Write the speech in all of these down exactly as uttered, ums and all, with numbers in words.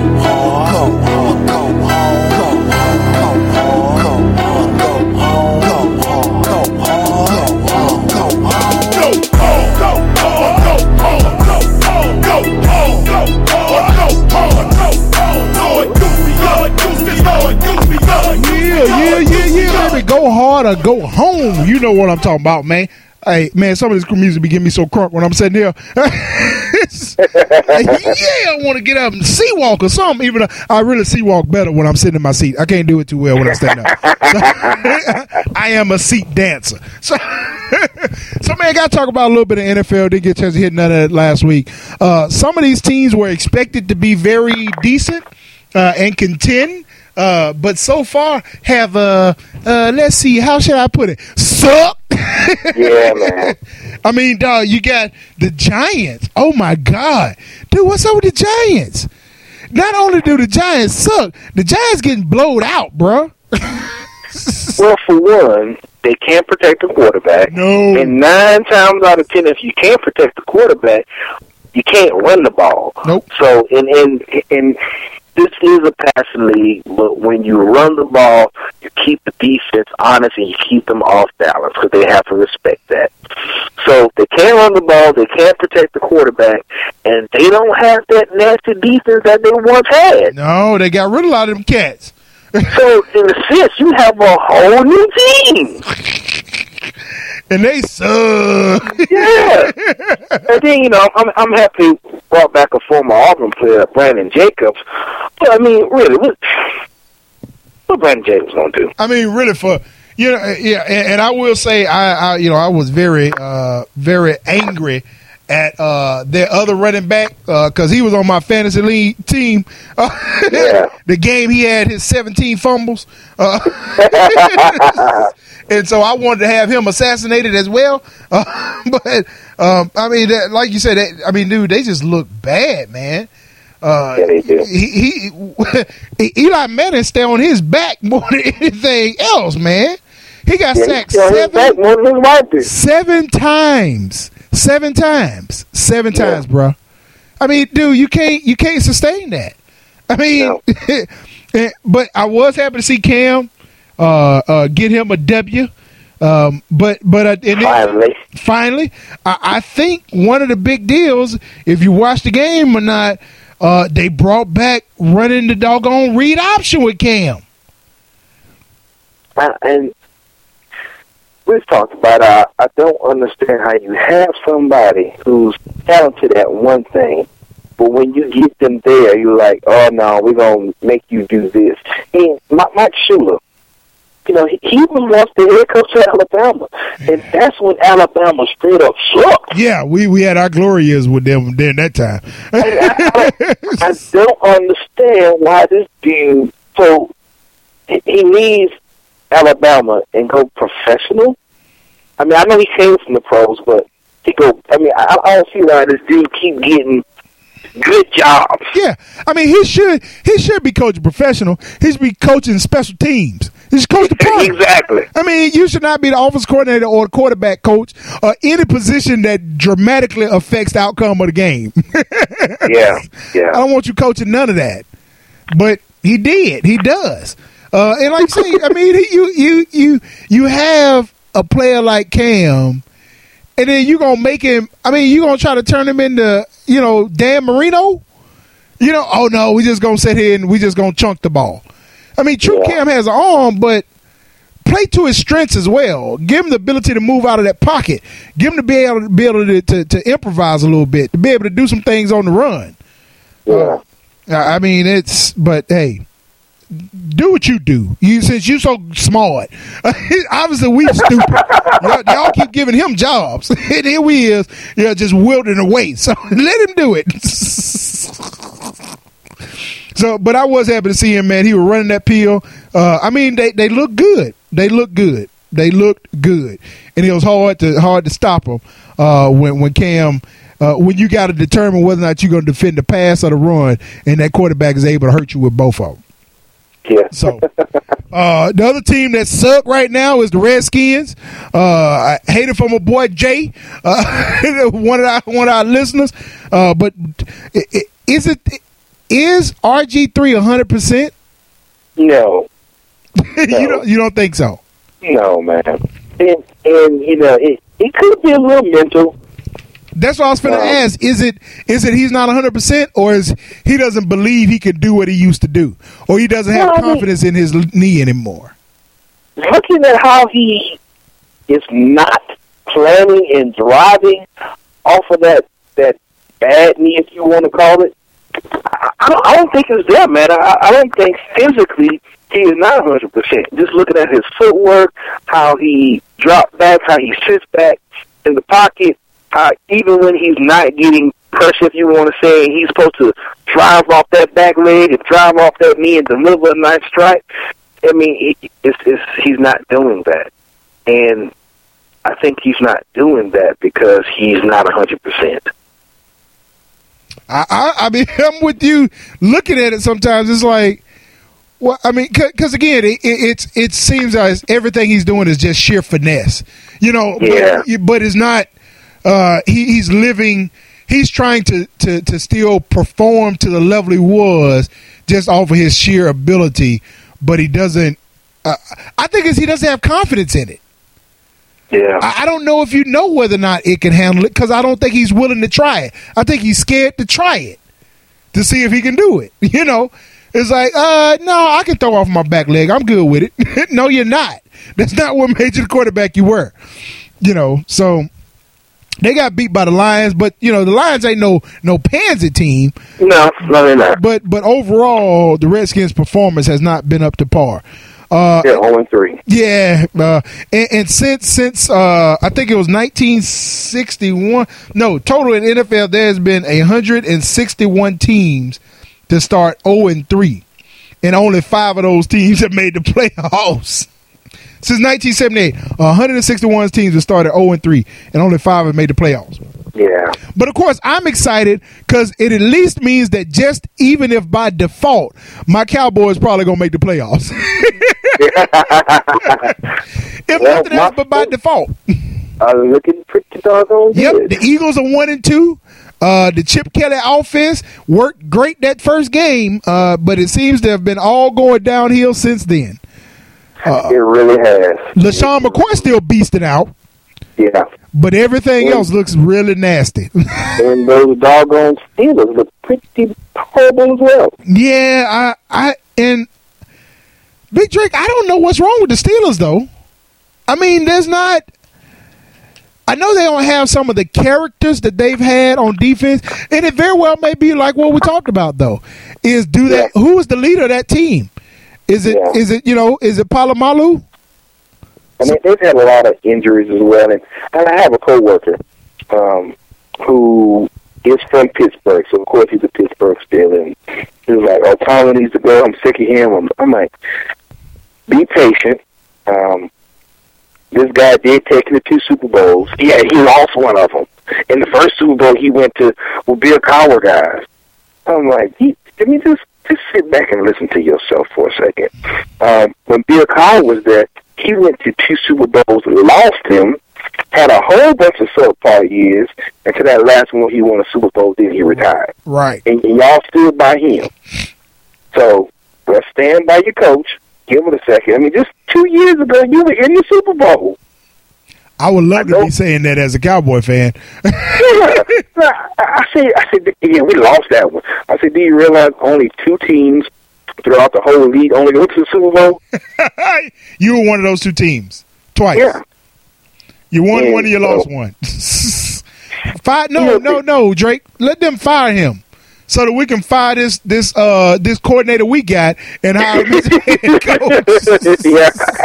hard, go hard, go hard, go hard, go hard, go hard, go hard, go hard, go hard, go hard, go hard, go hard, go hard, go hard, go hard, go hard, go hard, go hard, go hard, Lord, goofy, Lord, goofy, Lord, goofy, Lord, Yeah, yeah, yeah, yeah, baby. Go hard or go home. You know what I'm talking about, man. Hey, man, some of this music be getting me so crunk when I'm sitting here. Yeah, I want to get up and sea walk or something. Even though I really sea walk better when I'm sitting in my seat. I can't do it too well when I stand up. So, I am a seat dancer. So, so man, got to talk about a little bit of N F L. Didn't get a chance to hit none of that last week. Uh, some of these teams were expected to be very decent uh, and contend. Uh, but so far have uh, uh, let's see, how should I put it? Suck. Yeah, man. I mean, dog, you got the Giants. Oh my God, dude, what's up with the Giants? Not only do the Giants suck, the Giants getting blowed out, bro. Well, for one, they can't protect the quarterback. No. And nine times out of ten, if you can't protect the quarterback, you can't run the ball. Nope. So, in in in. This is a passing league, but when you run the ball, you keep the defense honest and you keep them off balance because they have to respect that. So they can't run the ball, they can't protect the quarterback, and they don't have that nasty defense that they once had. No, they got rid of a lot of them cats. So in a sense, you have a whole new team. And they suck. Yeah. And then, you know, I'm I'm happy brought back a former Auburn player, Brandon Jacobs. But, I mean, really, what, what Brandon Jacobs going to do? I mean, really, for, you know, yeah, and, and I will say, I, I, you know, I was very, uh, very angry at uh, their other running back because uh, he was on my fantasy league team. Uh, yeah. The game he had his seventeen fumbles. Uh, and so I wanted to have him assassinated as well. Uh, but, um, I mean, that, like you said, that, I mean, dude, they just look bad, man. Uh, yeah, they do. He, he, Eli Manning stay on his back more than anything else, man. He got yeah, sacked seven, seven times. Seven times, seven yeah. times, bro. I mean, dude, you can't you can't sustain that. I mean, no. But I was happy to see Cam uh, uh, get him a W. Um, but but uh, and finally, then, finally, I, I think one of the big deals, if you watch the game or not, uh, they brought back running the doggone read option with Cam. Uh, and. We've talked about uh, I don't understand how you have somebody who's talented at one thing, but when you get them there, you're like, oh, no, we're going to make you do this. And Mike Shula, you know, he, he was once the head coach of Alabama, and that's when Alabama straight up sucked. Yeah, we, we had our glory years with them during that time. I, I, I don't understand why this dude, so he needs Alabama and go professional. I mean, I know he came from the pros, but he go. I mean, I, I don't see why this dude keep getting good jobs. Yeah, I mean, he should he should be coaching professional. He should be coaching special teams. He should coach the punter. Exactly. I mean, you should not be the offensive coordinator or the quarterback coach or any position that dramatically affects the outcome of the game. Yeah, yeah. I don't want you coaching none of that. But he did. He does. Uh, and like I say, I mean, he, you you you you have a player like Cam, and then you're going to make him, I mean, you're going to try to turn him into, you know, Dan Marino? You know, oh, no, we just going to sit here and we just going to chunk the ball. I mean, true, yeah. Cam has an arm, but play to his strengths as well. Give him the ability to move out of that pocket. Give him to be able to, be able to, to, to improvise a little bit, to be able to do some things on the run. Yeah. Uh, I mean, it's, but hey. Do what you do. You since you're so smart. Obviously, we stupid. y'all, y'all keep giving him jobs, and here we is, you know, just wilting away. So let him do it. So, but I was happy to see him, man. He was running that peel. Uh, I mean, they they look good. They look good. They looked good, and it was hard to hard to stop him uh, when when Cam uh, when you got to determine whether or not you're going to defend the pass or the run, and that quarterback is able to hurt you with both of them. Yeah. So, uh, the other team that suck right now is the Redskins. Uh, I hate it for my boy Jay, uh, one of our one of our listeners. Uh, but is it is R G three a hundred percent? No. You don't you don't think so? No, man. And and you know it, it could be a little mental. That's what I was going to Um, ask. Is it is it he's not one hundred percent, or is he doesn't believe he can do what he used to do, or he doesn't have Well, I mean- confidence in his knee anymore? Looking at how he is not planning and driving off of that that bad knee, if you want to call it, I, I, don't, I don't think it's there, man. I, I don't think physically he is not one hundred percent. Just looking at his footwork, how he drops back, how he sits back in the pocket, how even when he's not getting pressure, if you want to say, he's supposed to drive off that back leg and drive off that knee and deliver a nice strike. I mean, it, it's, it's, he's not doing that. And I think he's not doing that because he's not one hundred percent. I, I, I mean, I'm with you. Looking at it, sometimes it's like, well, I mean, because again, it, it it's it seems as everything he's doing is just sheer finesse, you know. Yeah. But, but it's not. Uh, he, he's living. He's trying to, to, to still perform to the level he was just off of his sheer ability, but he doesn't. Uh, I think it's, he doesn't have confidence in it. Yeah. I, I don't know if you know whether or not it can handle it, because I don't think he's willing to try it. I think he's scared to try it to see if he can do it. You know, it's like, uh, no, I can throw off my back leg. I'm good with it. No, you're not. That's not what made you the quarterback you were. You know, so. They got beat by the Lions, but you know the Lions ain't no no pansy team. No, no, they're not. But but overall, the Redskins' performance has not been up to par. Uh, They're zero and three. Yeah, uh, and, and since since uh, I think it was nineteen sixty-one. No, total in N F L, there's been one hundred sixty-one teams to start zero and three, and only five of those teams have made the playoffs. Since nineteen seventy-eight, one hundred sixty-one teams have started zero and three, and only five have made the playoffs. Yeah. But of course, I'm excited because it at least means that just even if by default, my Cowboys probably gonna make the playoffs. If Well, nothing else, but by default. I'm looking pretty doggone Yep, good. the Eagles are one and two. Uh, the Chip Kelly offense worked great that first game, uh, but it seems to have been all going downhill since then. Uh, it really has. LaShawn McCoy still beasting out, Yeah. but everything Yeah. else looks really nasty. And those doggone Steelers look pretty horrible as well. Yeah, I, I, and Big Drake, I don't know what's wrong with the Steelers though. I mean, there's not. I know they don't have some of the characters that they've had on defense, and it very well may be like what we talked about though. Is do that? Yeah. Who is the leader of that team? Is it? Yeah. Is it? You know? Is it Palomalu? I mean, they've had a lot of injuries as well, and, and I have a coworker um, who is from Pittsburgh, so of course he's a Pittsburgh still, and he was like, "Oh, Tomlin needs to go. I'm sick of him." I'm, I'm like, "Be patient." Um, this guy did take him to two Super Bowls. Yeah, he lost one of them. In the first Super Bowl, he went to with Bill Cowher guys. I'm like, he, let me just just sit back and listen to yourself for a second. Um, when Bill Cowher was there, he went to two Super Bowls, lost him, had a whole bunch of subpar years, and to that last one, he won a Super Bowl, then he retired. Right. And, and y'all stood by him. So, let's stand by your coach. Give it a second. I mean, just two years ago, you were in the Super Bowl. I would love I to know. be saying that as a Cowboy fan. Yeah. I, I said, I said, yeah, we lost that one. I said, do you realize only two teams throughout the whole league only go to the Super Bowl? You were one of those two teams twice. Yeah. You won Yeah, one and you so- lost one. Fire, no, no, no, Drake. Let them fire him so that we can fire this this uh this coordinator we got and hire him as head coach. Yeah.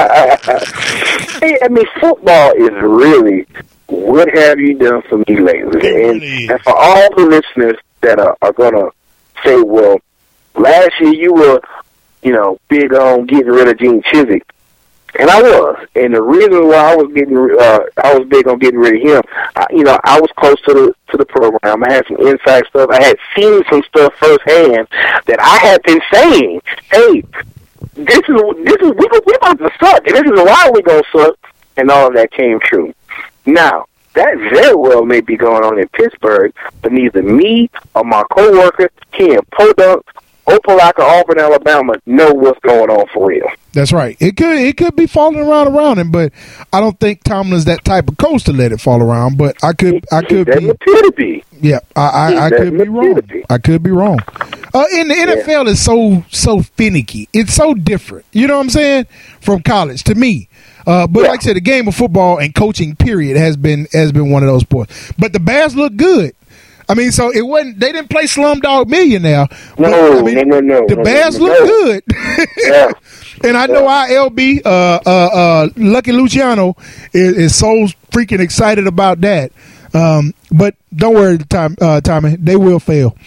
Hey, I mean, football is really what have you done for me lately? It And, really is. and for all the listeners that are, are going to say, well, last year you were, you know, big on getting rid of Gene Chizik. And I was. And the reason why I was getting, uh, I was big on getting rid of him, I, you know, I was close to the to the program. I had some inside stuff. I had seen some stuff firsthand that I had been saying, hey, this is this is we we about to suck, and this is why we gonna suck. And all of that came true. Now, that very well may be going on in Pittsburgh, but neither me or my coworker here in Podunk, Opelika, Auburn, Alabama, know what's going on for real. That's right. It could it could be falling around around him, but I don't think Tomlin's that type of coach to let it fall around. But I could I could be. appear to be. Yeah, I I, I could be wrong. Be. I could be wrong. Uh, and the N F L yeah. is so so finicky. It's so different. You know what I'm saying? From college to me. Uh, but yeah. like I said, the game of football and coaching, period, has been has been one of those sports. But the Bears look good. I mean, so it wasn't. They didn't play Slumdog Millionaire. No, but, I mean, no, no, no. The no, Bears no, look no. good. Yeah. And I know yeah. our L B, uh, uh, uh, Lucky Luciano, is, is so freaking excited about that. Um, but don't worry, Tom, uh, Tommy. They will fail.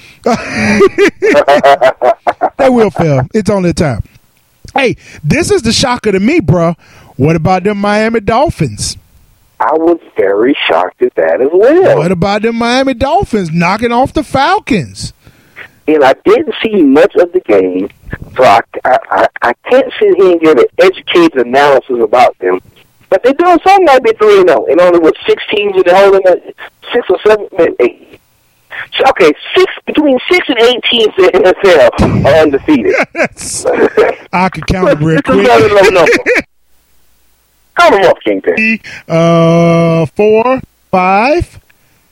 They will fail. It's only time. Hey, this is the shocker to me, bro. What about them Miami Dolphins? I was very shocked at that as well. What about the Miami Dolphins knocking off the Falcons? And I didn't see much of the game, so I, I, I can't sit here and give an educated analysis about them. But they're doing something like they're three and oh, and only with six teams in the whole, six or seven, eight. So, okay, six between six and eight teams in the N F L are undefeated. I could count them real it's quick. It's a very low number. Count them off, Kingpin. Uh, four, five,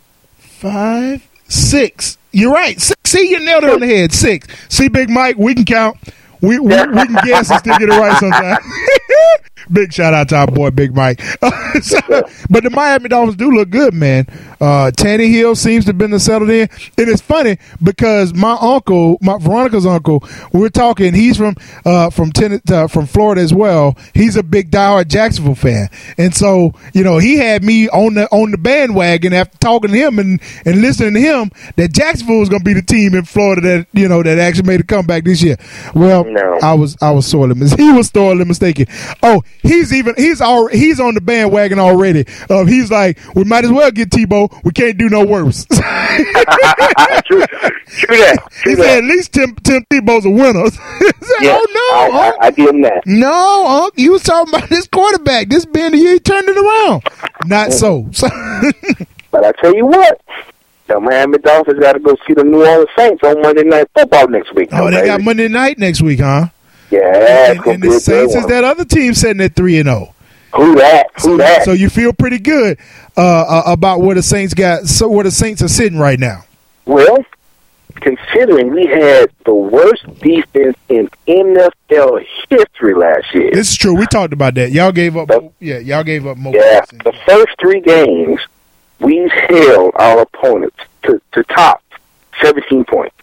five, six. You're right. Six. See, you nailed it on the head. Six. See, Big Mike, we can count. We we, we can guess and still get it right sometimes. Big shout out to our boy Big Mike. so, but the Miami Dolphins do look good, man. Uh, Tannehill seems to have been settled in. And it's funny because my uncle, my Veronica's uncle, we're talking. He's from uh, from ten, uh, from Florida as well. He's a big diehard Jacksonville fan, and so you know he had me on the on the bandwagon after talking to him and, and listening to him that Jacksonville was going to be the team in Florida that you know that actually made a comeback this year. Well, no. I was I was sorely mis- he was sorely mistaken. Oh. He's even he's already he's on the bandwagon already. Uh, he's like, we might as well get Tebow. We can't do no worse. true, true that. True he that. said at least Tim Tim Tebow's a winner. said, yes, oh no, I, I, I give him that. No, Unc, you was talking about this quarterback. This being the year he turned it around. Not so. so but I tell you what, the Miami Dolphins got to go see the New Orleans Saints on Monday Night Football next week. Oh, they baby. got Monday night next week, huh? Yeah, and, and the Saints is that other team sitting at three and zero. Who that? Who so, that? So you feel pretty good uh, uh, about where the Saints got. So where the Saints are sitting right now. Well, considering we had the worst defense in N F L history last year. This is true. We talked about that. Y'all gave up. The, yeah, y'all gave up more. Yeah, the first three games we held our opponents to, to top seventeen points.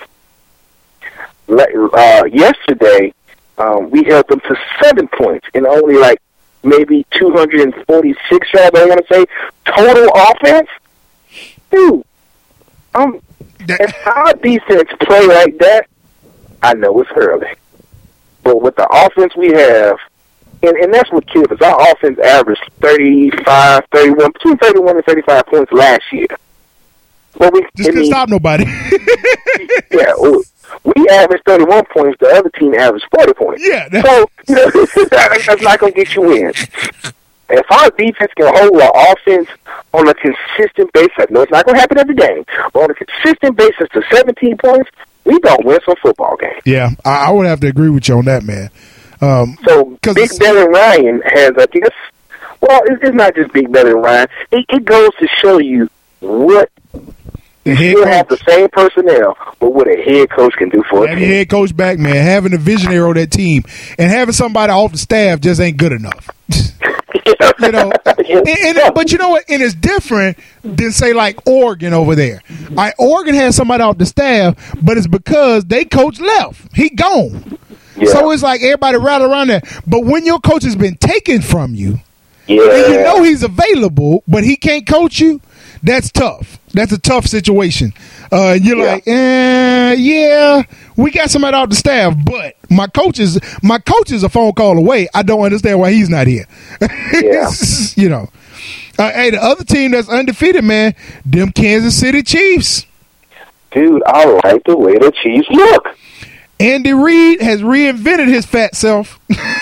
Uh, yesterday. Um, we held them to seven points in only like maybe two hundred forty-six yards, I want to say, total offense. Dude, um, if our defense play like that, I know it's early. But with the offense we have, and, and that's what kills us. Our offense averaged thirty-five, thirty-one, between thirty-one and thirty-five points last year. But we just couldn't stop nobody. yeah, we averaged thirty-one points. The other team averaged forty points. Yeah. So, you know, that's not going to get you in. If our defense can hold our offense on a consistent basis, I know it's not going to happen every game, but on a consistent basis to seventeen points, we going to win some football games. Yeah, I, I would have to agree with you on that, man. Um, so, Big Ben and Ryan has, I guess, well, it's, it's not just Big Ben and Ryan. It, it goes to show you what you still have the same personnel, but what a head coach can do for a team. Having your head coach back, man, having a visionary on that team, and having somebody off the staff just ain't good enough. you know, and, and, but you know what? And it's different than say like Oregon over there. I Oregon has somebody off the staff, but it's because they coach left. He gone. Yeah. So it's like everybody rattle around there. But when your coach has been taken from you, yeah. and you know he's available, but he can't coach you, that's tough. That's a tough situation. Uh, you're yeah. like, eh, yeah, we got somebody out the staff, but my coach is my coach is a phone call away. I don't understand why he's not here. Yeah. You know. Uh, hey, the other team that's undefeated, man, them Kansas City Chiefs. Dude, I like the way the Chiefs look. Andy Reid has reinvented his fat self.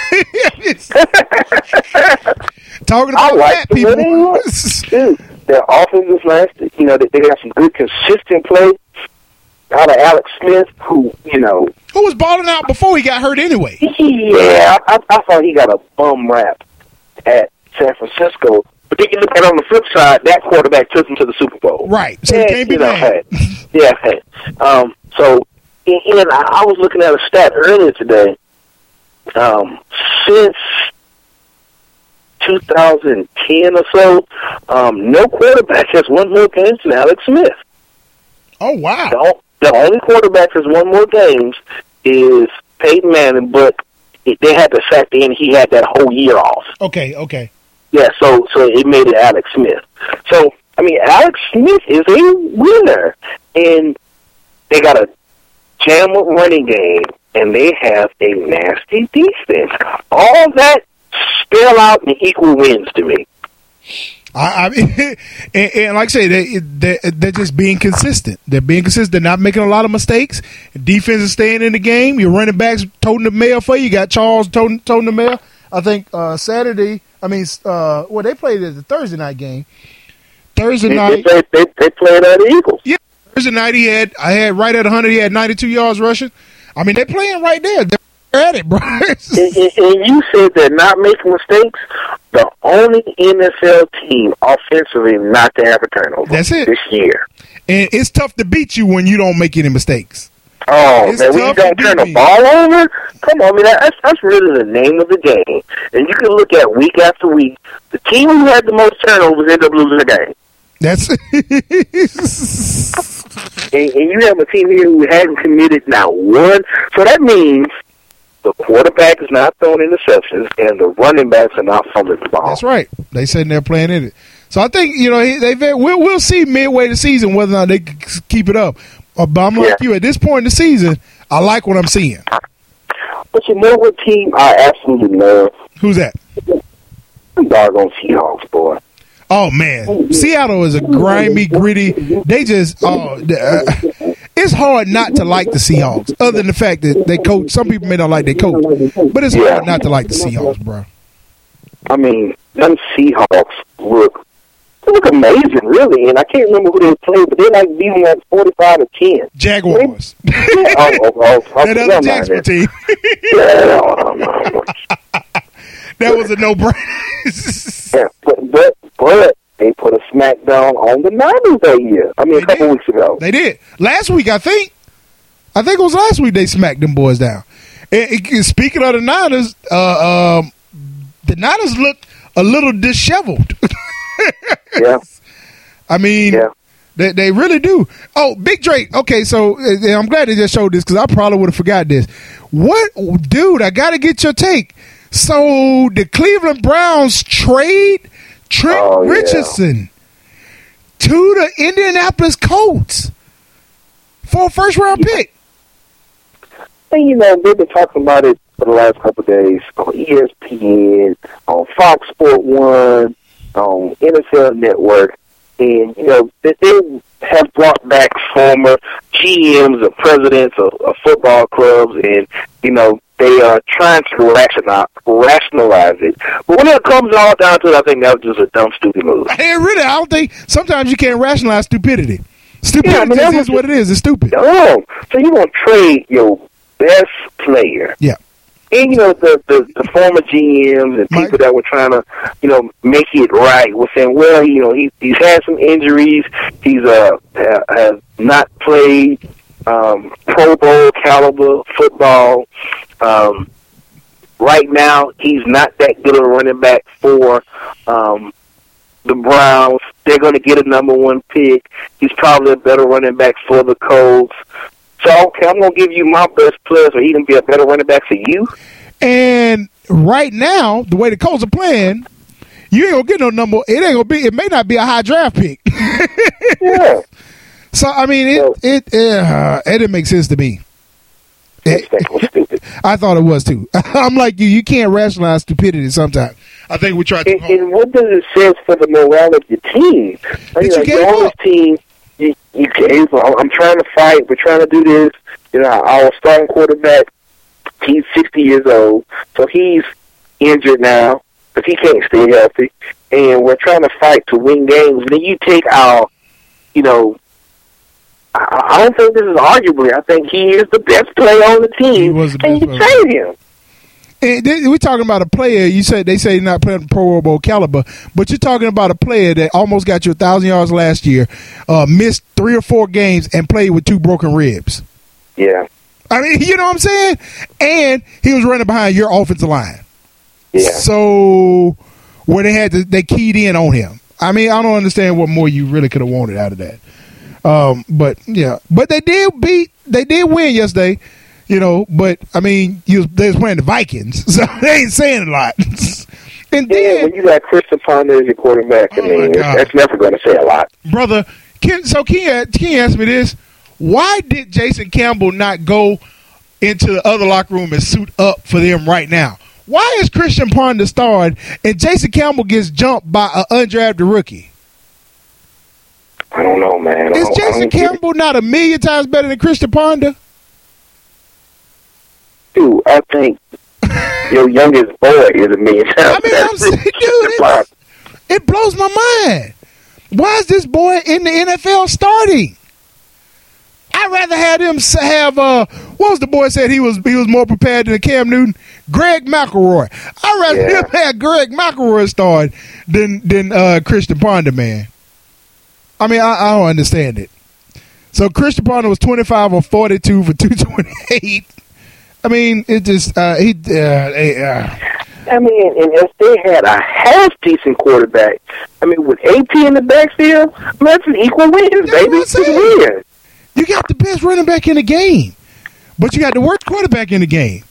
Talking about I like fat the way people. they look. Dude, their offense is nice. You know, they, they got some good, consistent play out of Alex Smith, who, you know. Who was balling out before he got hurt anyway. Yeah, I, I thought he got a bum rap at San Francisco. But then you look at it on the flip side, that quarterback took him to the Super Bowl. Right. So and, it can't be you know, bad. hey, yeah. Hey. Um, so, and, and I, I was looking at a stat earlier today. Um, since two thousand ten or so, um, no quarterback has won more games than Alex Smith. Oh, wow. The, the only quarterback that's won more games is Peyton Manning, but it, they had to factor in he had that whole year off. Okay, okay. Yeah, so so it made it Alex Smith. So, I mean, Alex Smith is a winner, and they got a jam-up running game, and they have a nasty defense. All that spell out in equal wins to me. I, I mean, and, and like I say, they, they, they're just being consistent. They're being consistent. They're not making a lot of mistakes. Defense is staying in the game. Your running backs toting the mail for you. You got Charles toting, toting the mail. I think uh, Saturday, I mean, uh, well, they played at the Thursday night game. Thursday They, night. they, they, they played at the Eagles. Yeah, Thursday night he had, I had right at one hundred, he had ninety-two yards rushing. I mean, they're playing right there. They're at it, bro. and, and, and you said they're not making mistakes. The only N F L team offensively not to have a turnover. That's it. This year. And it's tough to beat you when you don't make any mistakes. Oh, It's man, when you tough don't to turn beat the me. ball over? Come on, man, that's, that's really the name of the game. And you can look at week after week, the team who had the most turnovers ended up losing the game. That's And, and you have a team here who hadn't committed not one. So that means the quarterback is not throwing interceptions, and the running backs are not fumbling the ball. That's right. They said they're playing in it. So I think, you know, they they we'll we'll see midway the season whether or not they can keep it up. Uh, but I'm like Yeah. you, at this point in the season, I like what I'm seeing. But you know what team I absolutely love? Who's that? The doggone Seahawks, boy. Oh man, Seattle is a grimy, gritty. They just oh, uh, it's hard not to like the Seahawks. Other than the fact that they coach, some people may not like their coach, but it's Yeah. hard not to like the Seahawks, bro. I mean, them Seahawks look they look amazing, really. And I can't remember who they played, but they like beating like forty-five to ten. Jaguars, oh, oh, oh, oh, that oh, other oh, Jacksonville team. Yeah, oh, no, no. That was a no-brainer. Yeah, but, but but they put a smackdown on the Niners that year. I mean, They a couple did. weeks ago. They did last week, I think. I think it was last week they smacked them boys down. And, and speaking of the Niners, uh, um, the Niners look a little disheveled. Yeah, I mean, yeah. they they really do. Oh, Big Drake. Okay, so uh, I'm glad they just showed this because I probably would have forgot this. What, dude? I got to get your take. So the Cleveland Browns trade Trent Oh, yeah. Richardson to the Indianapolis Colts for a first round pick. And, you know, they've been talking about it for the last couple of days on E S P N, on Fox Sport One, on N F L Network. And, you know, they, they have brought back former G Ms or presidents of, of football clubs, and, you know, they are trying to rationalize, rationalize it. But when it comes all down to it, I think that was just a dumb, stupid move. Hey, really, I don't think sometimes you can't rationalize stupidity. Stupidity Yeah, I mean, just that is was what it is. It's stupid. No. So you're going to trade your best player. Yeah. And, you know, the, the, the former G Ms and people Mike. that were trying to, you know, make it right were saying, well, you know, he, he's had some injuries. He's uh, ha- has not played um, Pro Bowl caliber football. Um, right now, he's not that good of a running back for um, the Browns. They're going to get a number one pick. He's probably a better running back for the Colts. So, okay, I'm going to give you my best player so he can be a better running back for you. And right now, the way the Colts are playing, you ain't gonna get no number. It ain't gonna be. It may not be a high draft pick. Yeah. So I mean, it So- it uh, it didn't make sense to me. I think it was stupid. I thought it was too. I'm like you. You can't rationalize stupidity sometimes. I think we tried to. And, and what does it say for the morale of your team? Like, you like, gave you're on up. this team, you, you gave up. I'm trying to fight. We're trying to do this. You know, our starting quarterback, he's sixty years old, so he's injured now because he can't stay healthy. And we're trying to fight to win games. And then you take our, you know, I, I don't think this is arguably. I think he is the best player on the team. He was the and best you player. trade him. And th- we're talking about a player. You said they say he's not playing Pro Bowl caliber, but you're talking about a player that almost got you a thousand yards last year, uh, missed three or four games, and played with two broken ribs. Yeah. I mean, you know what I'm saying? And he was running behind your offensive line. Yeah. So where they had to, they keyed in on him. I mean, I don't understand what more you really could have wanted out of that. Um, but yeah, but they did beat, they did win yesterday. You know, but I mean, you was, they was playing the Vikings, so they ain't saying a lot. And Yeah, then, when you got Christian Ponder as your quarterback, I Oh, my mean, God. that's never going to say a lot. brother, can, so can you, can you ask me this? Why did Jason Campbell not go into the other locker room and suit up for them right now? Why is Christian Ponder starring and Jason Campbell gets jumped by an undrafted rookie? I don't know, man. I Is don't- I Jason don't get it. Campbell not a million times better than Christian Ponder? Dude, I think your youngest boy is a million times. I mean, I'm better saying, than dude, Christian Ponder. it, it blows my mind. Why is this boy in the N F L starting? I'd rather have him s- have uh, what was the boy said he was he was more prepared than Cam Newton? Greg McElroy. I'd rather Yeah. him have Greg McElroy start than than uh, Christian Ponder, man. I mean, I, I don't understand it. So Christian Ponder was twenty-five or forty-two for two twenty-eight. I mean, it just uh, he. Uh, they, uh, I mean, and if they had a half decent quarterback, I mean, with A P in the backfield, I mean, that's an equal win, That's baby. what I'm It's a saying. win. you got the best running back in the game, but you got the worst quarterback in the game.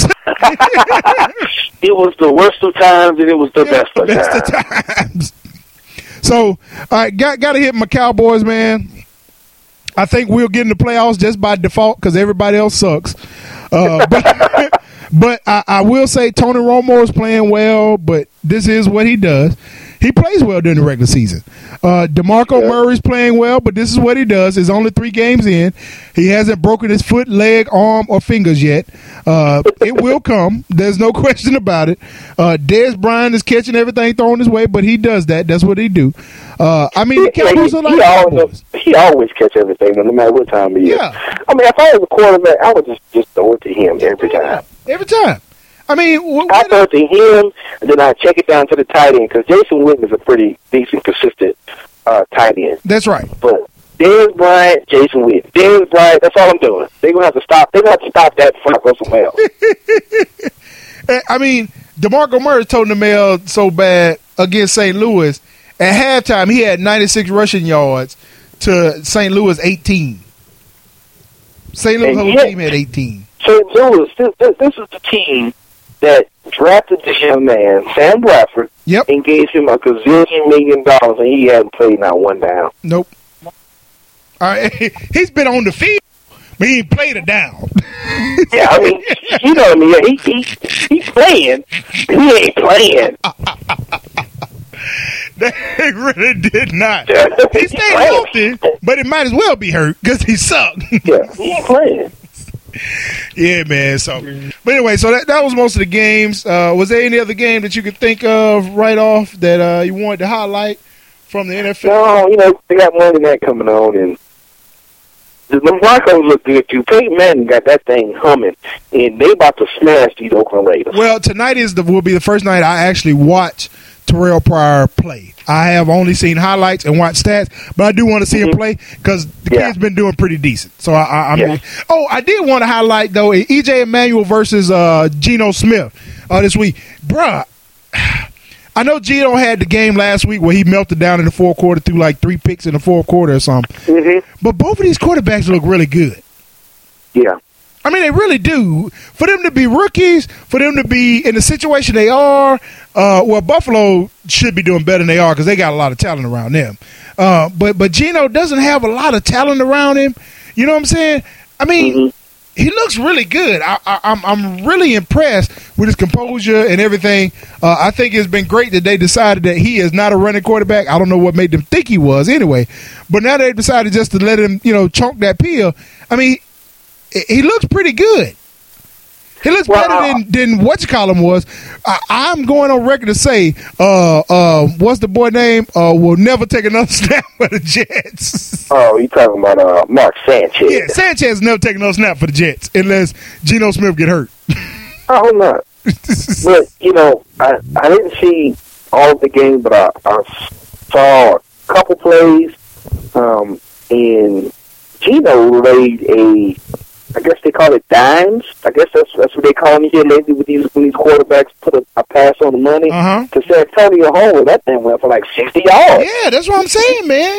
It was the worst of times, and it was the best of Best of times. times. So, all right, got got to hit my Cowboys, man. I think we'll get in the playoffs just by default because everybody else sucks. Uh, but but I, I will say Tony Romo is playing well, but this is what he does. He plays well during the regular season. Uh, DeMarco Yeah. Murray's playing well, but this is what he does. It's only three games in. He hasn't broken his foot, leg, arm, or fingers yet. Uh, it will come. There's no question about it. Uh, Dez Bryant is catching everything thrown his way, but he does that. That's what he do. Uh, I mean, the Yeah, Cowboys he, are like he, Cowboys. always, he always catch everything, no matter what time of year. Yeah. I mean, if I was a quarterback, I would just, just throw it to him every time. Every time. I mean, wh- I what- throw it to him, and then I check it down to the tight end, because Jason Witten is a pretty decent, consistent uh, tight end. that's right. But Dez Bryant, Jason Witten. Dez Bryant, that's all I'm doing. They're going to have to stop. They're going to have to stop that before I go somewhere else. I mean, DeMarco Murray told the mail so bad against Saint Louis. At halftime, he had ninety-six rushing yards to Saint Louis eighteen. Saint Louis And whole yet- team had eighteen. Saint Louis, this, this, this is the team that drafted this young man, Sam Bradford, Yep. and gave him a gazillion million dollars, and he hadn't played not one down. Nope. All right. He's been on the field, but he ain't played it down. Yeah, I mean, you know what I mean? He, he, he's playing, but he ain't playing. They really did not. Yeah. He stayed healthy, but it might as well be hurt because he sucked. Yeah, he ain't playing. Yeah, man. So, but anyway, so that, that was most of the games. Uh, was there any other game that you could think of right off that uh, you wanted to highlight from the N F L? No, you know, they got Monday night coming on, and the the Broncos look good, too. Peyton Manning got that thing humming, and they about to smash these Oakland Raiders. Well, tonight is the will be the first night I actually watch Terrell Pryor play. I have only seen highlights and watched stats, but I do want to see him Mhm. play because the Yeah. kid's been doing pretty decent. So I, I, I'm. Yeah. Oh, I did want to highlight though E J Emanuel versus uh, Geno Smith uh, this week, bruh. I know Geno had the game last week where he melted down in the fourth quarter, threw like three picks in the fourth quarter or something. Mm-hmm. But both of these quarterbacks look really good. Yeah. I mean, they really do. For them to be rookies, for them to be in the situation they are, uh, well, Buffalo should be doing better than they are because they got a lot of talent around them. Uh, but but Geno doesn't have a lot of talent around him. You know what I'm saying? I mean, mm-hmm. he looks really good. I, I, I'm I'm really impressed with his composure and everything. Uh, I think it's been great that they decided that he is not a running quarterback. I don't know what made them think he was anyway. But now they've decided just to let him, you know, chunk that pill. I mean, he, he looks pretty good. He looks well, better than, than what you call him was. I, I'm going on record to say, uh, uh, what's the boy name? Uh, will never take another snap for the Jets. Oh, you talking about uh, Mark Sanchez? Yeah, Sanchez never take another snap for the Jets unless Geno Smith get hurt. I hope not. But you know, I I didn't see all of the game, but I, I saw a couple plays, um, and Geno laid a. I guess they call it dimes. I guess that's that's what they call them here lately with these when these quarterbacks put a, a pass on the money uh-huh. to Santonio Holmes. That thing went for like sixty yards. Yeah, that's what I'm saying, man.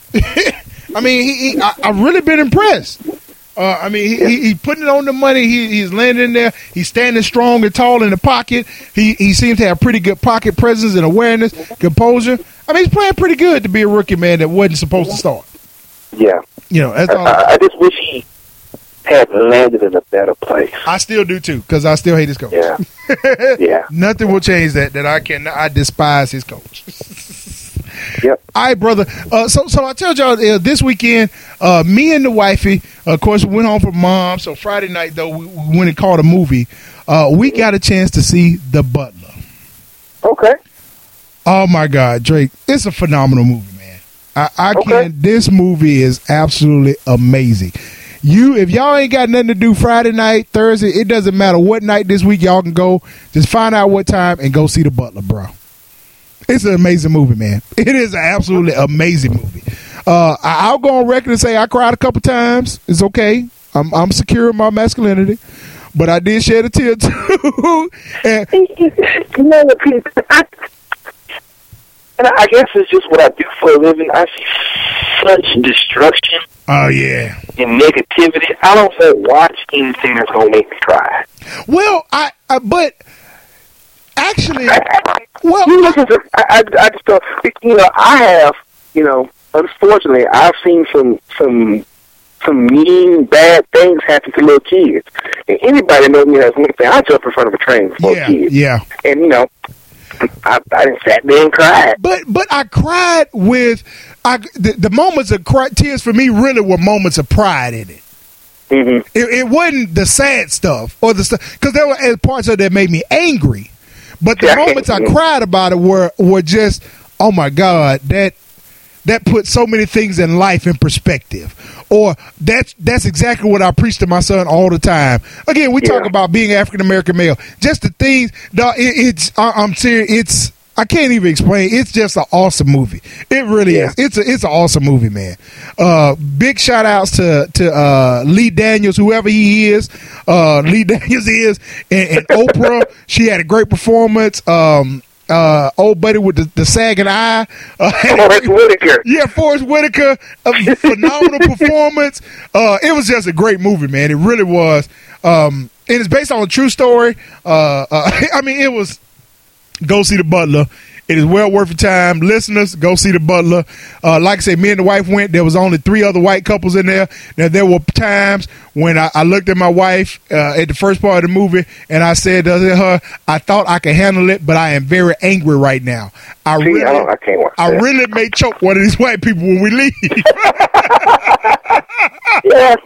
I mean, he, he, I, I've really been impressed. Uh, I mean, he, yeah. he, he putting it on the money. He, he's landing there. He's standing strong and tall in the pocket. He he seems to have pretty good pocket presence and awareness, composure. I mean, he's playing pretty good to be a rookie, man, that wasn't supposed to start. Yeah. You know, that's all. I, I just wish he had landed in a better place. I still do too, because I still hate his coach. Yeah, yeah. Nothing will change that. That I can. I despise his coach. Yep. All right, brother. Uh, so, so I told y'all uh, this weekend, uh, me and the wifey, uh, of course, we went home from mom. So Friday night, though, we, we went and caught a movie. Uh, we got a chance to see The Butler. Okay. Oh my God, Drake! It's a phenomenal movie, man. I, I okay. can't. This movie is absolutely amazing. You, if y'all ain't got nothing to do Friday night, Thursday, it doesn't matter what night this week y'all can go. Just find out what time and go see The Butler, bro. It's an amazing movie, man. It is an absolutely amazing movie. Uh, I, I'll go on record and say I cried a couple times. It's okay. I'm, I'm secure in my masculinity, but I did shed a tear too. and, you know what, Pete? I, and I guess it's just what I do for a living. I see such destruction. Oh, yeah. And negativity. I don't say watch anything that's going to make me cry. Well, I, I but actually, well, you listen to, I, I, I just don't, you know, I have, you know, unfortunately, I've seen some, some, some mean, bad things happen to little kids. And anybody knows me as one thing, I jump in front of a train for yeah, kids. Yeah. And, you know, I, I didn't sat there and cried. But but I cried with I, the, the moments of cry, tears for me really were moments of pride in it. Mm-hmm. It, it wasn't the sad stuff or the stuff because there were parts of it that made me angry. But the yeah, moments I, I cried about it were were just, oh my God, that that put so many things in life in perspective. Or that's that's exactly what I preach to my son all the time. Again, we yeah. talk about being African American male. Just the things, dog, it, it's I, I'm serious. It's I can't even explain. It's just an awesome movie. It really yeah. is. It's a it's an awesome movie, man. Uh, big shout outs to to uh, Lee Daniels, whoever he is. Uh, Lee Daniels is and, and Oprah. She had a great performance. Um, Uh, old buddy with the, the sagging eye. Uh, Forrest Whitaker. Yeah, Forrest Whitaker. A phenomenal performance. Uh, it was just a great movie, man. It really was. Um, and it's based on a true story. Uh, uh, I mean, it was go see The Butler. It is well worth your time. Listeners, go see The Butler. Uh, like I said, me and the wife went. There was only three other white couples in there. Now, there were times when I, I looked at my wife uh, at the first part of the movie, and I said to her, I thought I could handle it, but I am very angry right now. I See, really, I, don't, I can't watch I that. really may choke one of these white people when we leave. Yeah.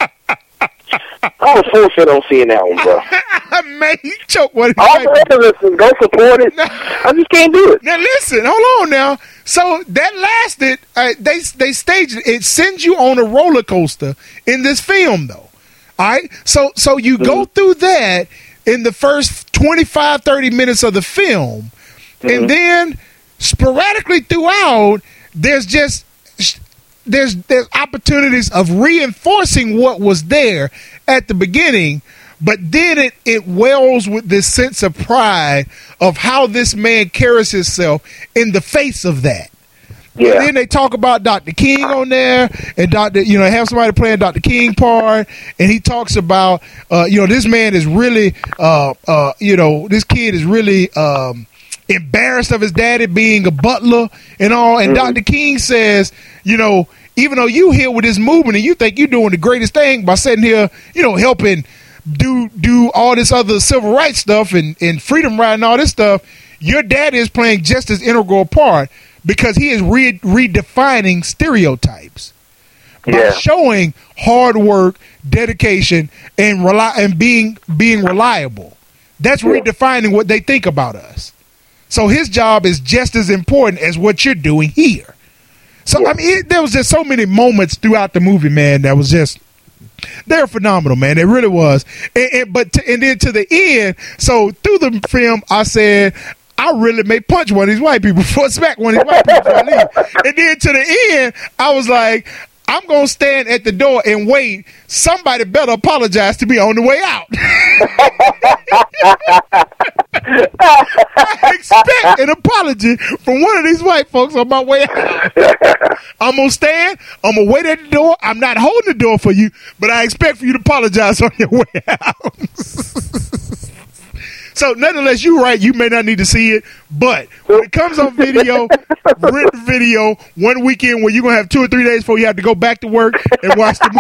I was fortunate on seeing that one, bro. I may choke one of these All white the rest of us go support it. I just can't do it. Now listen, hold on now. So that lasted. Uh, they they staged it. It sends you on a roller coaster in this film, though. All right. So so you mm-hmm. go through that in the first twenty-five, thirty minutes of the film, mm-hmm. and then sporadically throughout, there's just there's there's opportunities of reinforcing what was there at the beginning. But then it, it wells with this sense of pride of how this man carries himself in the face of that. Yeah. And then they talk about Doctor King on there, and Doctor, you know, have somebody playing Doctor King part, and he talks about, uh, you know, this man is really, uh, uh, you know, this kid is really, um, embarrassed of his daddy being a butler and all. And mm-hmm. Doctor King says, you know, even though you here with this movement and you think you're doing the greatest thing by sitting here, you know, helping do do all this other civil rights stuff and, and freedom ride and all this stuff, your dad is playing just as integral a part because he is re- redefining stereotypes by yeah. showing hard work, dedication, and rely and being being reliable. That's yeah. redefining what they think about us. So his job is just as important as what you're doing here. So, yeah. I mean, it, there was just so many moments throughout the movie, man, that was just, they're phenomenal, man. It really was. And, and but to, and then to the end, so through the film, I said, I really may punch one of these white people before I smack one of these white people before I leave. And then to the end, I was like, I'm going to stand at the door and wait. Somebody better apologize to me on the way out. I expect an apology from one of these white folks on my way out. I'm going to stand. I'm going to wait at the door. I'm not holding the door for you, but I expect for you to apologize on your way out. So, nonetheless, you're right. You may not need to see it, but when it comes on video, rent the video one weekend where you're going to have two or three days before you have to go back to work and watch the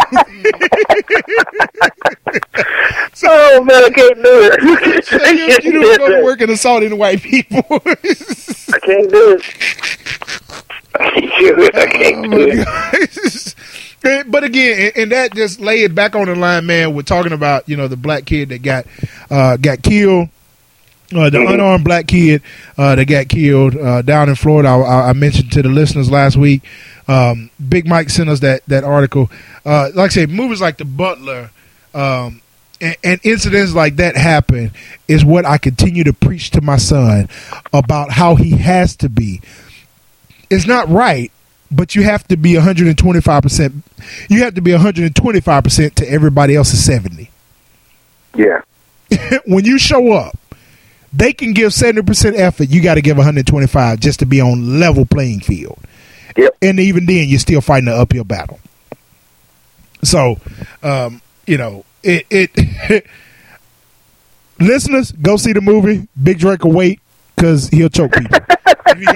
movie. So, oh, man, I can't do it. So you, you don't go to work and assault any white people. I can't do it. I can't do it. I can't do it. But again, and that just laid it back on the line, man. We're talking about, you know, the black kid that got uh, got killed. Uh, the mm-hmm. unarmed black kid uh, that got killed uh, down in Florida. I, I mentioned to the listeners last week. Um, Big Mike sent us that that article. Uh, like I said, movies like The Butler um, and, and incidents like that happen is what I continue to preach to my son about how he has to be. It's not right, but you have to be one hundred twenty-five percent. You have to be one hundred twenty-five percent to everybody else's seventy. Yeah. When you show up, they can give seventy percent effort. You got to give one hundred twenty-five just to be on level playing field. Yep. And even then, you're still fighting an uphill battle. So, um, you know, it. it listeners, go see the movie. Big Drake will wait because he'll choke people. he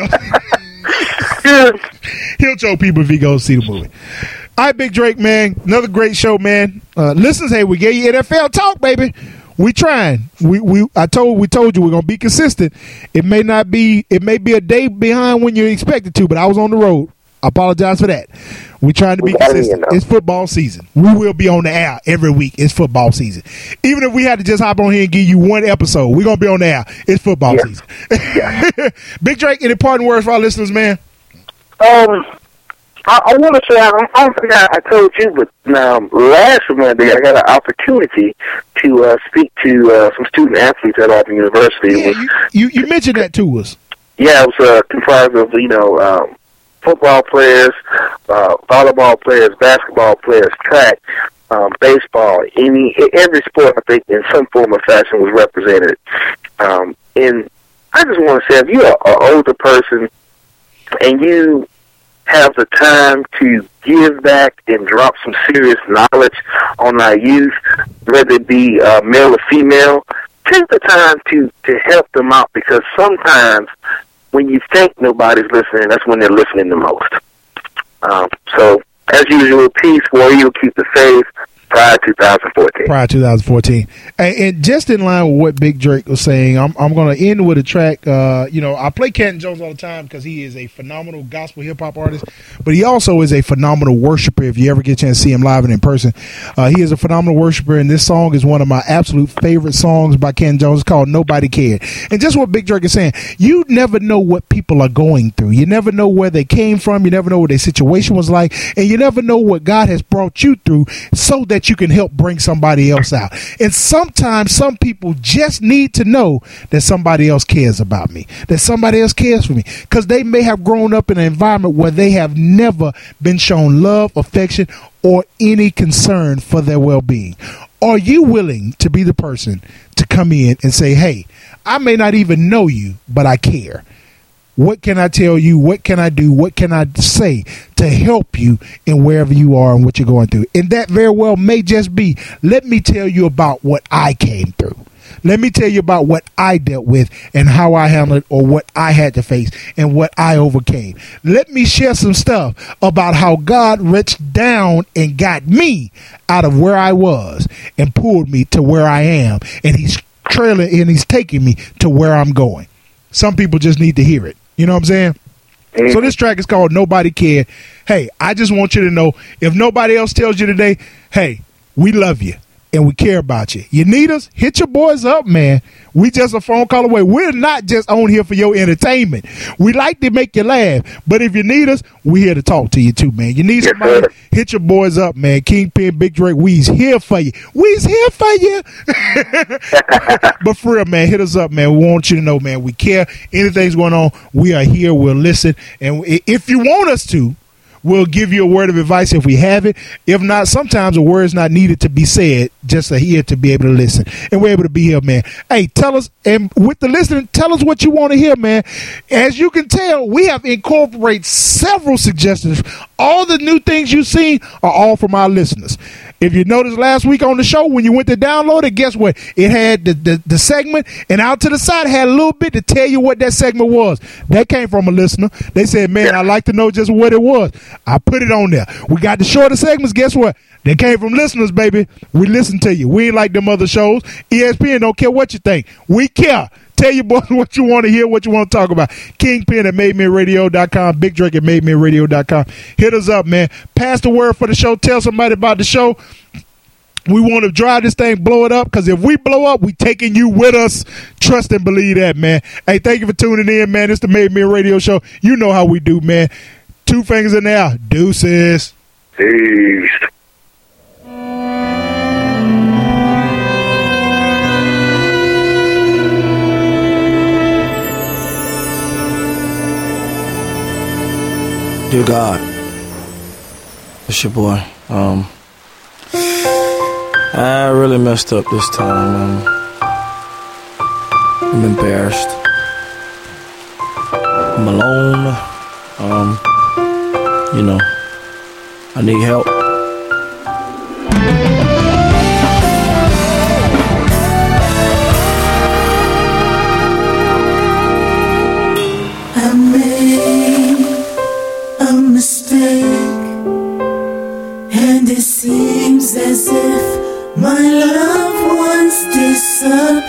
he'll choke people if he goes see the movie. All right, Big Drake, man. Another great show, man. Uh, listeners, hey, we gave you N F L talk, baby. We trying. We we I told we told you we're gonna be consistent. It may not be. It may be a day behind when you expected to, but I was on the road. I apologize for that. We're trying to be consistent. It's football season. We will be on the air every week. It's football season. Even if we had to just hop on here and give you one episode, we're gonna be on the air. It's football yeah. season. Yeah. Big Drake, any parting words for our listeners, man? Um. I, I want to say, I don't, I don't think I, I told you, but um, last Monday I got an opportunity to uh, speak to uh, some student athletes at Auburn University. Yeah, you, you, you mentioned that to us. Yeah, it was uh, comprised of, you know, um, football players, uh, volleyball players, basketball players, track, um, baseball, any every sport, I think, in some form or fashion was represented. Um, and I just want to say, if you're an older person and you have the time to give back and drop some serious knowledge on our youth, whether it be uh, male or female, take the time to, to help them out, because sometimes when you think nobody's listening, that's when they're listening the most. Um, so, as usual, peace, warrior, keep the faith. Prior two thousand fourteen. Prior two thousand fourteen. And, and just in line with what Big Drake was saying, I'm, I'm going to end with a track. Uh, you know, I play Canton Jones all the time because he is a phenomenal gospel hip-hop artist, but he also is a phenomenal worshiper if you ever get a chance to see him live and in person. Uh, he is a phenomenal worshiper, and this song is one of my absolute favorite songs by Canton Jones. It's called Nobody Cared. And just what Big Drake is saying, you never know what people are going through. You never know where they came from. You never know what their situation was like. And you never know what God has brought you through so that you can help bring somebody else out. And sometimes some people just need to know that somebody else cares about me, that somebody else cares for me, because they may have grown up in an environment where they have never been shown love, affection, or any concern for their well-being. Are you willing to be the person to come in and say, hey, I may not even know you, but I care. What can I tell you? What can I do? What can I say to help you in wherever you are and what you're going through? And that very well may just be, let me tell you about what I came through. Let me tell you about what I dealt with and how I handled it, or what I had to face and what I overcame. Let me share some stuff about how God reached down and got me out of where I was and pulled me to where I am. And he's trailing and he's taking me to where I'm going. Some people just need to hear it. You know what I'm saying? Mm-hmm. So this track is called Nobody Cared. Hey, I just want you to know, if nobody else tells you today, hey, we love you and we care about you. You need us? Hit your boys up, man. We just a phone call away. We're not just on here for your entertainment. We like to make you laugh, but if you need us, we're here to talk to you too, man. You need somebody? Yes, hit your boys up, man. Kingpin, Big Drake, we's here for you. We's here for you. But for real, man, hit us up, man. We want you to know, man, we care. Anything's going on, we are here. We'll listen. And if you want us to, we'll give you a word of advice if we have it. If not, sometimes a word's not needed to be said, just to hear, to be able to listen. And we're able to be here, man. Hey, tell us, and with the listening, tell us what you want to hear, man. As you can tell, we have incorporated several suggestions. All the new things you've seen are all from our listeners. If you noticed last week on the show, when you went to download it, guess what? It had the, the, the segment, and out to the side had a little bit to tell you what that segment was. That came from a listener. They said, man, I'd like to know just what it was. I put it on there. We got the shorter segments. Guess what? They came from listeners, baby. We listen to you. We ain't like them other shows. E S P N don't care what you think. We care. Tell your boys what you want to hear, what you want to talk about. Kingpin at made men radio dot com. Big Drake at made men radio dot com. Hit us up, man. Pass the word for the show. Tell somebody about the show. We want to drive this thing, blow it up, because if we blow up, we taking you with us. Trust and believe that, man. Hey, thank you for tuning in, man. It's the Made Men Radio Show. You know how we do, man. Two fingers in the air. Deuces. Peace. Dear God, it's your boy. Um, I really messed up this time. Um, I'm embarrassed. I'm alone. Um, you know, I need help. I made a mistake, and it seems as if my loved ones disappeared.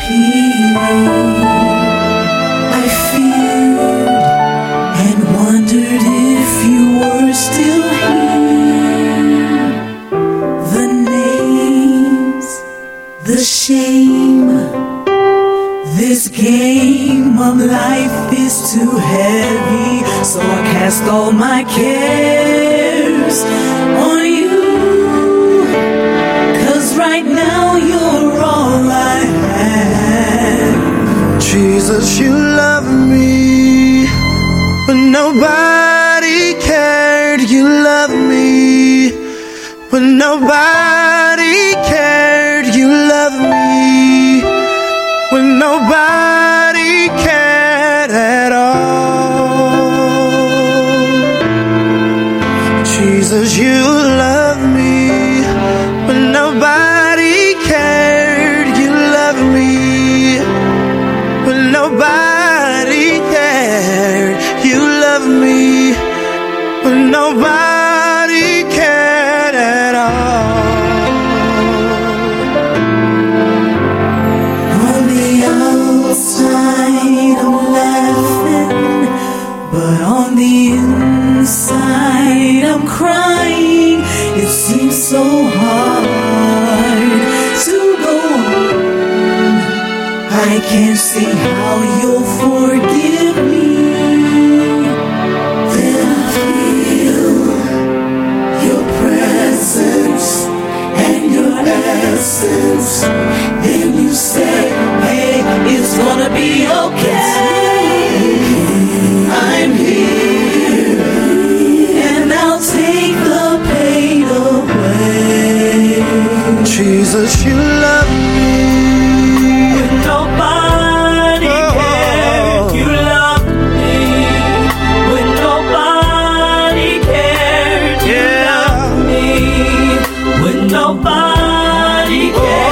I feared and wondered if you were still here. The names, the shame, this game of life is too heavy, so I cast all my cares on you. 'Cause right now you're all I have. Jesus, you love me, but nobody cared. You love me, but nobody cared. You love me, when nobody cared at all. Jesus, you love me, but nobody cared. You love me, but nobody cared. You love me, but nobody cared at all. I'm laughing, but on the inside I'm crying. It seems so hard to go on. I can't see how you'll forgive me. Then I feel your presence and your essence. Then you say, hey, it's gonna be okay. I'm here, and I'll take the pain away. Jesus, you love me, When nobody oh. cared, you loved me. When nobody cared, you Yeah. loved me. When nobody cared.